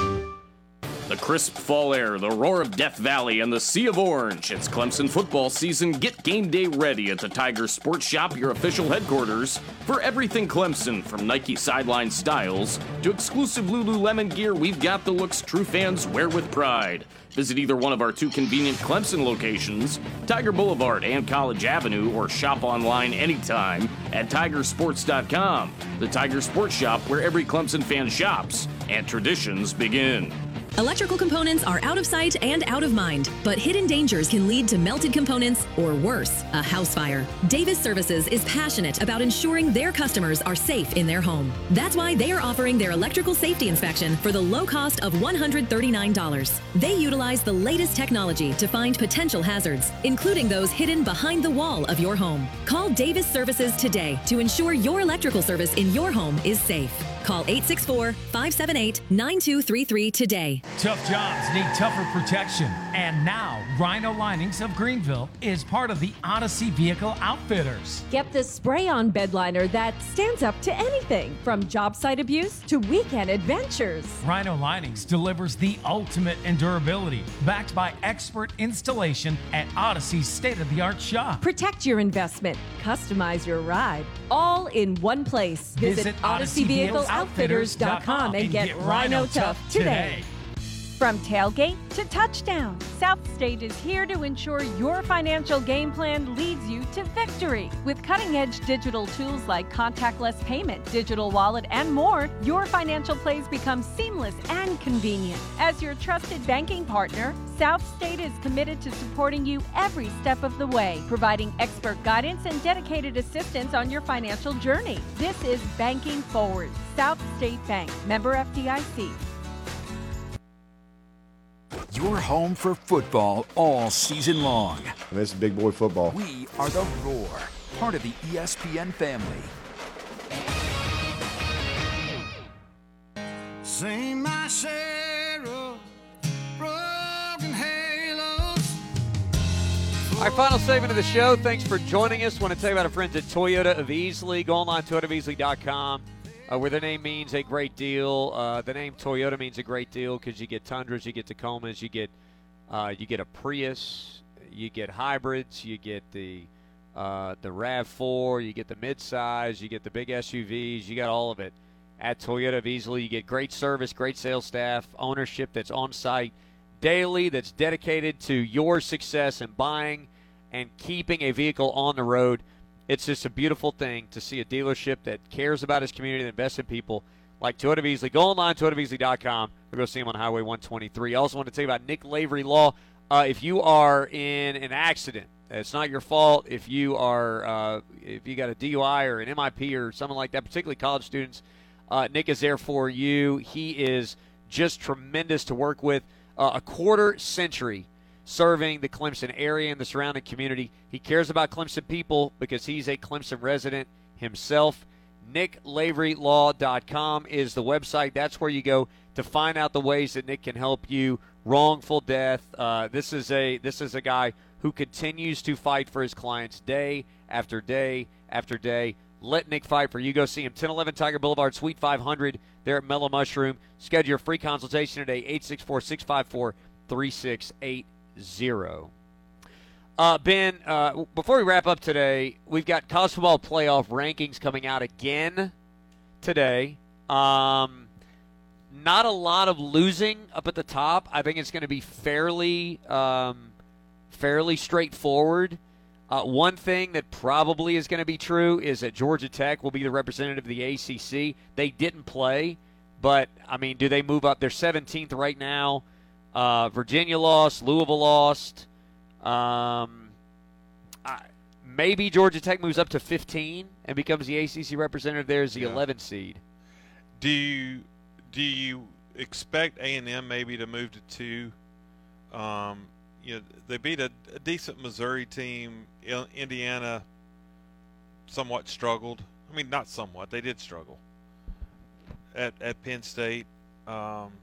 The crisp fall air, the roar of Death Valley, and the sea of orange. It's Clemson football season. Get game day ready at the Tiger Sports Shop, your official headquarters, for everything Clemson, from Nike sideline styles to exclusive Lululemon gear. We've got the looks true fans wear with pride. Visit either one of our two convenient Clemson locations, Tiger Boulevard and College Avenue, or shop online anytime at tiger sports dot com. The Tiger Sports Shop, where every Clemson fan shops and traditions begin. Electrical components are out of sight and out of mind, but hidden dangers can lead to melted components or worse, a house fire. Davis Services is passionate about ensuring their customers are safe in their home. That's why they are offering their electrical safety inspection for the low cost of one hundred thirty-nine dollars. They utilize the latest technology to find potential hazards, including those hidden behind the wall of your home. Call Davis Services today to ensure your electrical service in your home is safe. Call eight six four, five seven eight, nine two three three today. Tough jobs need tougher protection. And now, Rhino Linings of Greenville is part of the Odyssey Vehicle Outfitters. Get the spray-on bed liner that stands up to anything, from job site abuse to weekend adventures. Rhino Linings delivers the ultimate in durability, backed by expert installation at Odyssey's state-of-the-art shop. Protect your investment, customize your ride, all in one place. Visit odyssey vehicles outfitters dot com and get Rhino Tough today. From tailgate to touchdown, South State is here to ensure your financial game plan leads you to victory. With cutting-edge digital tools like contactless payment, digital wallet, and more, your financial plays become seamless and convenient. As your trusted banking partner, South State is committed to supporting you every step of the way, providing expert guidance and dedicated assistance on your financial journey. This is Banking Forward, South State Bank, member F D I C. Your home for football all season long. This is big boy football. We are the Roar, part of the E S P N family. Sing my share of broken halos. All right, final segment of the show. Thanks for joining us. Want to tell you about our friends at Toyota of Easley. Go online, toyota of easley dot com, uh, where their name means a great deal. Uh, the name Toyota means a great deal because you get Tundras, you get Tacomas, you get uh, you get a Prius, you get hybrids, you get the uh, the RAV four, you get the midsize, you get the big S U Vs, you got all of it. At Toyota of Easley, you get great service, great sales staff, ownership that's on site daily, that's dedicated to your success in buying and keeping a vehicle on the road. It's just a beautiful thing to see a dealership that cares about its community and invests in people like Toyota of Easley. Go online, toyota of easley dot com, or go see them on Highway one twenty-three. I also want to tell you about Nick Lavery Law. Uh, if you are in an accident, it's not your fault. If you are, uh, if you got a D U I or an M I P or something like that, particularly college students, Uh, Nick is there for you. He is just tremendous to work with. Uh, a quarter century serving the Clemson area and the surrounding community. He cares about Clemson people because he's a Clemson resident himself. nick lavery law dot com is the website. That's where you go to find out the ways that Nick can help you. Wrongful death. Uh, this is a this is a guy who continues to fight for his clients day after day after day. Let Nick fight for you. Go see him, ten eleven Tiger Boulevard, Suite five hundred, there at Mellow Mushroom. Schedule your free consultation today, eight six four, six five four, three six eight zero. Uh, Ben, uh, before we wrap up today, we've got college football playoff rankings coming out again today. Um, not a lot of losing up at the top. I think it's going to be fairly, um, fairly straightforward. Uh, one thing that probably is going to be true is that Georgia Tech will be the representative of the A C C. They didn't play, but, I mean, do they move up? They're seventeenth right now. Uh, Virginia lost. Louisville lost. Um, I, maybe Georgia Tech moves up to fifteen and becomes the A C C representative there as the yeah. eleventh seed. Do you, do you expect A and M maybe to move to two? Um You know, they beat a, a decent Missouri team. Indiana somewhat struggled. I mean, not somewhat. They did struggle at at Penn State. Um,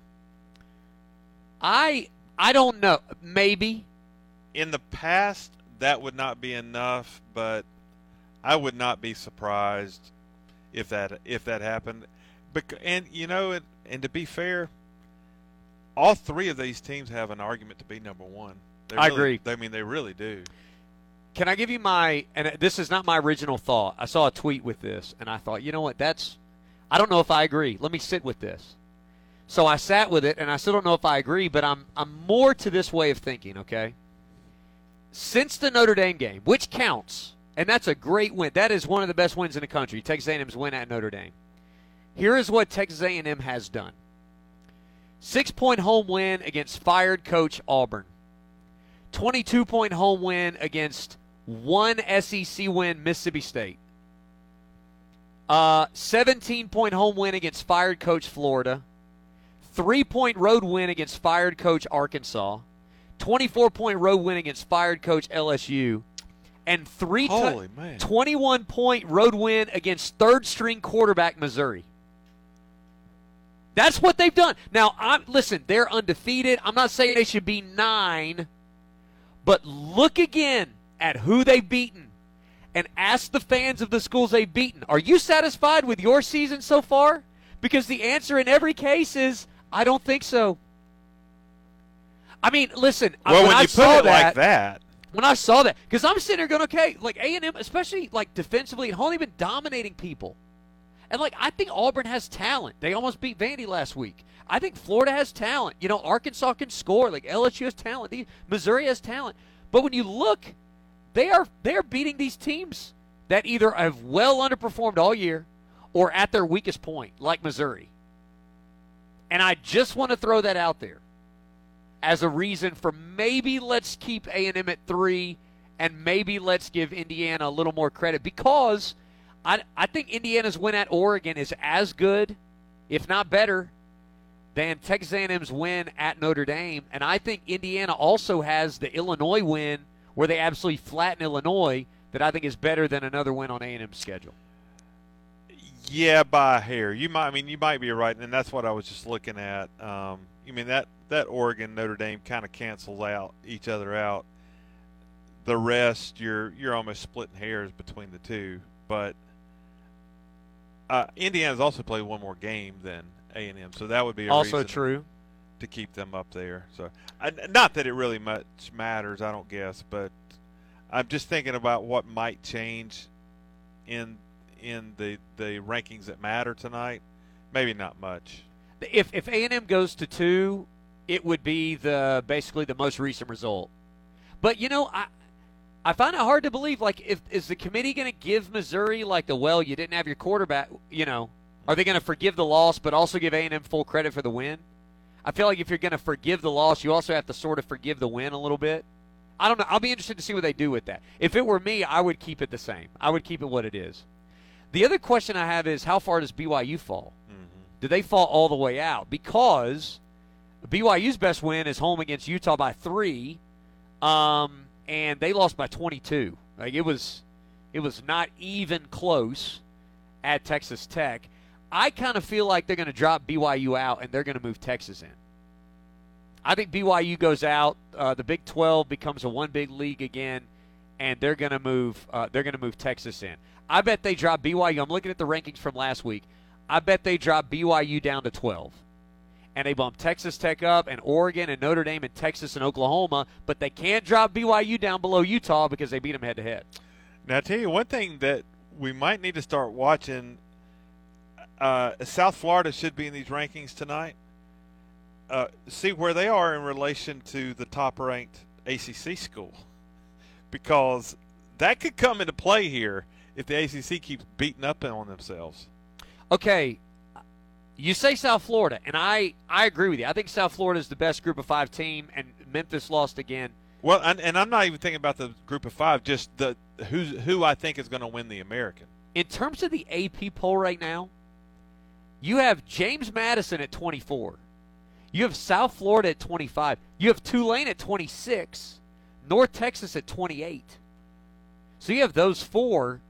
I I don't know. Maybe in the past that would not be enough, but I would not be surprised if that if that happened. But and you know, and, and to be fair, all three of these teams have an argument to be number one. They I really, agree. I mean, they really do. Can I give you my – and this is not my original thought. I saw a tweet with this, and I thought, you know what, that's – I don't know if I agree. Let me sit with this. So I sat with it, and I still don't know if I agree, but I'm I'm more to this way of thinking, okay? Since the Notre Dame game, which counts, and that's a great win. That is one of the best wins in the country, Texas A and M's win at Notre Dame. Here is what Texas A and M has done. Six-point home win against fired coach Auburn. twenty-two point home win against one S E C win, Mississippi State. Uh, seventeen point home win against fired coach Florida. three-point road win against fired coach Arkansas. twenty-four point road win against fired coach L S U. And three Holy man. twenty-one point road win against third-string quarterback Missouri. That's what they've done. Now, I'm, listen, they're undefeated. I'm not saying they should be nine. But look again at who they've beaten and ask the fans of the schools they've beaten. Are you satisfied with your season so far? Because the answer in every case is, I don't think so. I mean, listen. Well, when, when I you saw put it that, like that. When I saw that, because I'm sitting there going, okay, like A and M, especially like defensively, and only been dominating people. And, like, I think Auburn has talent. They almost beat Vandy last week. I think Florida has talent. You know, Arkansas can score. Like, L S U has talent. Missouri has talent. But when you look, they are they are beating these teams that either have well underperformed all year or at their weakest point, like Missouri. And I just want to throw that out there as a reason for maybe let's keep A and M at three and maybe let's give Indiana a little more credit because I, I think Indiana's win at Oregon is as good, if not better, than Texas A and M's win at Notre Dame. And I think Indiana also has the Illinois win where they absolutely flatten Illinois that I think is better than another win on A and M's schedule. Yeah, by a hair. You might. I mean, you might be right, and that's what I was just looking at. Um, I mean that that Oregon Notre Dame kind of cancels out each other out. The rest, you're you're almost splitting hairs between the two. But uh, Indiana's also played one more game than A and M, so that would be a also reason true to keep them up there. So, I, not that it really much matters, I don't guess, but I'm just thinking about what might change in. in the, the rankings that matter tonight. Maybe not much. If if A and M goes to two, it would be the basically the most recent result. But, you know, I I find it hard to believe, like, if is the committee going to give Missouri, like, the, well, you didn't have your quarterback, you know, are they going to forgive the loss but also give A and M full credit for the win? I feel like if you're going to forgive the loss, you also have to sort of forgive the win a little bit. I don't know. I'll be interested to see what they do with that. If it were me, I would keep it the same. I would keep it what it is. The other question I have is, how far does B Y U fall? Mm-hmm. Do they fall all the way out? Because B Y U's best win is home against Utah by three, um, and they lost by twenty-two. Like it was, it was not even close at Texas Tech. I kind of feel like they're going to drop B Y U out and they're going to move Texas in. I think B Y U goes out. Uh, the Big twelve becomes a one big league again, and they're going to move. Uh, they're going to move Texas in. I bet they drop B Y U. I'm looking at the rankings from last week. I bet they drop B Y U down to twelve. And they bump Texas Tech up and Oregon and Notre Dame and Texas and Oklahoma, but they can't drop B Y U down below Utah because they beat them head-to-head. Now, I'll tell you one thing that we might need to start watching. Uh, South Florida should be in these rankings tonight. Uh, see where they are in relation to the top-ranked A C C school. Because that could come into play here if the A C C keeps beating up on themselves. Okay, you say South Florida, and I, I agree with you. I think South Florida is the best Group of Five team, and Memphis lost again. Well, and, and I'm not even thinking about the Group of Five, just the who's, who I think is going to win the American. In terms of the A P poll right now, you have James Madison at twenty-four. You have South Florida at twenty-five. You have Tulane at twenty-six. North Texas at twenty-eight. So you have those four.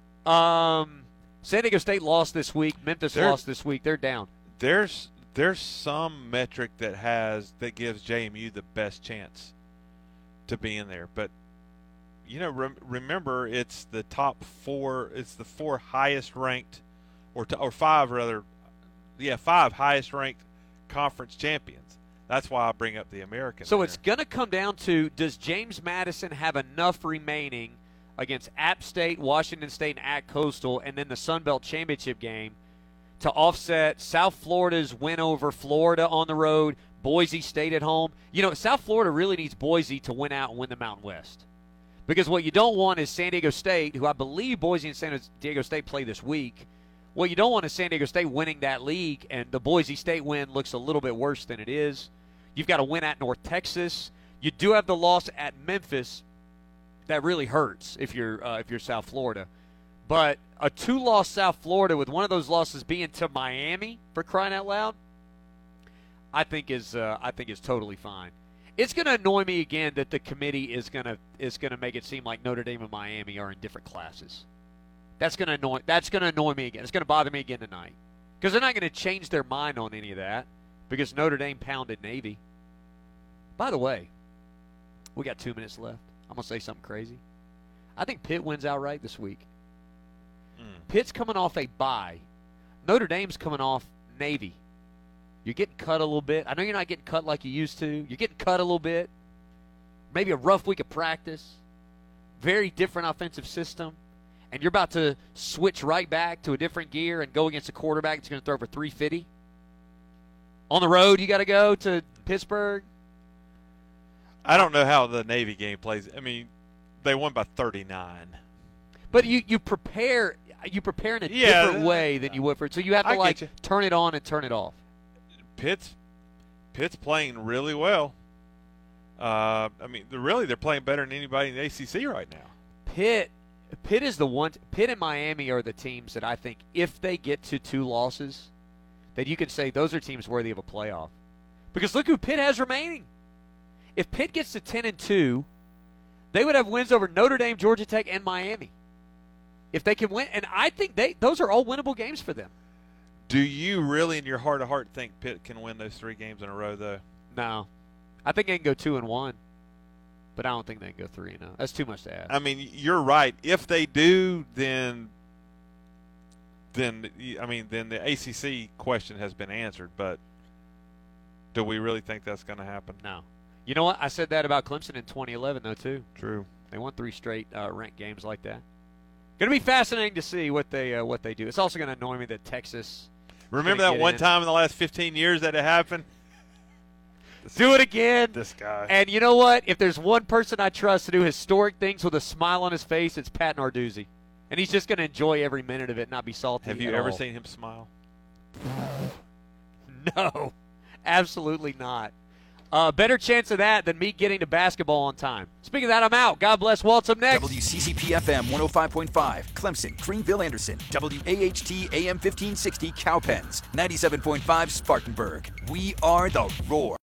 Um, San Diego State lost this week. Memphis there, lost this week. They're down. There's there's some metric that has that gives J M U the best chance to be in there, but you know, rem, remember it's the top four. It's the four highest ranked, or t- or five rather, yeah, five highest ranked conference champions. That's why I bring up the American. So there. It's going to come down to, does James Madison have enough remaining against App State, Washington State, and at Coastal, and then the Sun Belt Championship game to offset South Florida's win over Florida on the road, Boise State at home? You know, South Florida really needs Boise to win out and win the Mountain West. Because what you don't want is San Diego State, who I believe Boise and San Diego State play this week. What you don't want is San Diego State winning that league, and the Boise State win looks a little bit worse than it is. You've got to win at North Texas. You do have the loss at Memphis. That really hurts if you're uh, if you're South Florida. But a two-loss South Florida with one of those losses being to Miami, for crying out loud, I think is uh, I think is totally fine. It's going to annoy me again that the committee is going to is going to make it seem like Notre Dame and Miami are in different classes. That's going to annoy that's going to annoy me again. It's going to bother me again tonight because they're not going to change their mind on any of that because Notre Dame pounded Navy. By the way, we got two minutes left. I'm going to say something crazy. I think Pitt wins outright this week. Mm. Pitt's coming off a bye. Notre Dame's coming off Navy. You're getting cut a little bit. I know you're not getting cut like you used to. You're getting cut a little bit. Maybe a rough week of practice. Very different offensive system. And you're about to switch right back to a different gear and go against a quarterback that's going to throw for three fifty. On the road, you got to go to Pittsburgh. I don't know how the Navy game plays. I mean, they won by thirty-nine. But you, you prepare you prepare in a yeah, different way than you would for it. So you have to I like you. turn it on and turn it off. Pitt's Pitt's playing really well. Uh, I mean, they're really they're playing better than anybody in the A C C right now. Pitt Pitt is the one. Pitt and Miami are the teams that I think if they get to two losses, that you can say those are teams worthy of a playoff. Because look who Pitt has remaining. If Pitt gets to ten and two, they would have wins over Notre Dame, Georgia Tech, and Miami. If they can win, and I think they those are all winnable games for them. Do you really, in your heart of heart, think Pitt can win those three games in a row, though? No. I think they can go two and one, but I don't think they can go three and zero. That's too much to ask. I mean, you're right. If they do, then, then I mean, then the A C C question has been answered. But do we really think that's going to happen? No. You know what? I said that about Clemson in twenty eleven, though, too. True. They won three straight uh, ranked games like that. Going to be fascinating to see what they uh, what they do. It's also going to annoy me that Texas. Remember that one in. time in the last fifteen years that it happened? Do it again. This guy. And you know what? If there's one person I trust to do historic things with a smile on his face, it's Pat Narduzzi. And he's just going to enjoy every minute of it and not be salty. Have you at ever all. seen him smile? No, absolutely not. Uh, better chance of that than me getting to basketball on time. Speaking of that, I'm out. God bless. Walt's up next. W C C P F M one oh five point five, Clemson, Greenville, Anderson. W A H T A M fifteen sixty, Cowpens. ninety-seven point five, Spartanburg. We are the Roar.